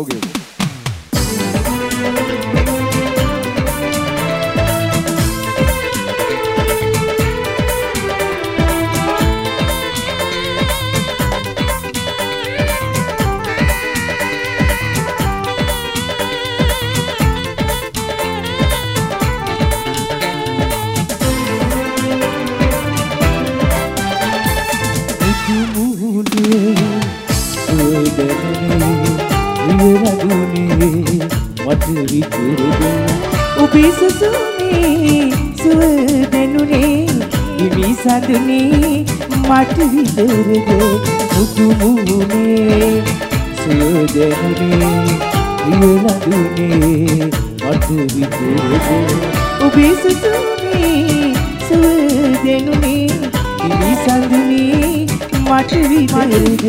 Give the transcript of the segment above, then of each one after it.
Okay. ඔබේ සුසුමේ සුවදනුනේ ඉවි සඳුනේ මට විතරද මුතු මුනේ සුවදනුනේ විලඳුනේ මට විතරද ඔබේ සුසුමේ සුවදනුනේ ඉවි සඳුනේ මට විතරද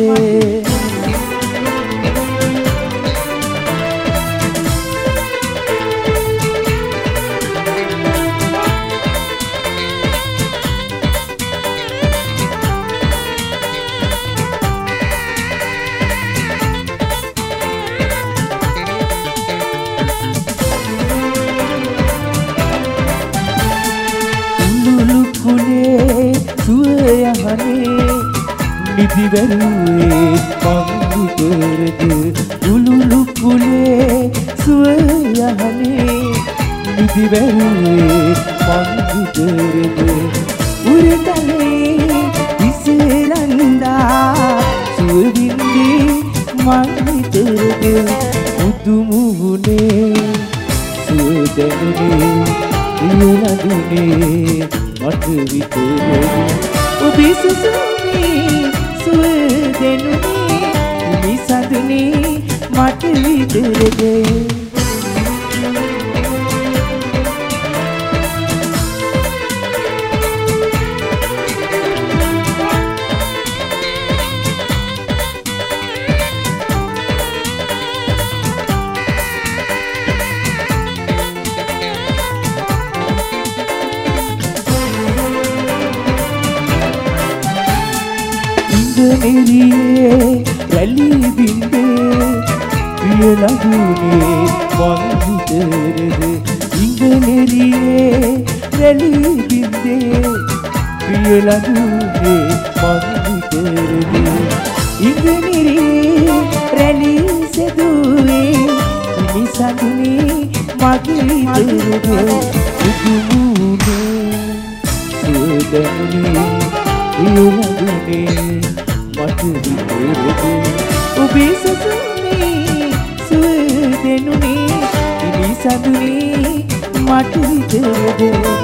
නිදිවැරුවේ පංගුකරද උළුළු කුලේ සුවයහනේ නිදිවැරුවේ පංගුකරද උරතලේ ඉසරන්දා සුවවින්දී මංගිතරද මුදුමුහුනේ සුවදනුනේ විලඳුනේ මට විතරද ඔබේ සුසුමේ සුවදනුනේ ඉවි සඳුනේ මට විතරද එළියේ රැලි බින්දේ විලඳුනේ මංගිතරද ඉංගනෙරියේ රැලි බින්දේ විලඳුනේ මංගිතරද ඉංගනෙරියේ රැලි සෙදුවේ ඉවි සඳුනේ මගේ විතරද උතුමුනේ සුවදනුනේ විලඳුනේ මට විතරද ඔබේ සුසුමේ සුවදනුනේ ඉවි සඳුනේ මට විතරද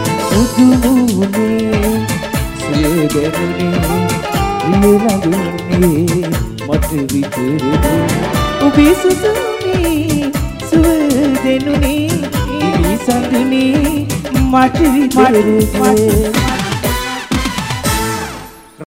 උතුමුනේ සුවදනුනේ විලඳුනේ මට විතරද ඔබේ සුසුමේ සුවදනුනේ ඉවි සඳුනේ මට විතරද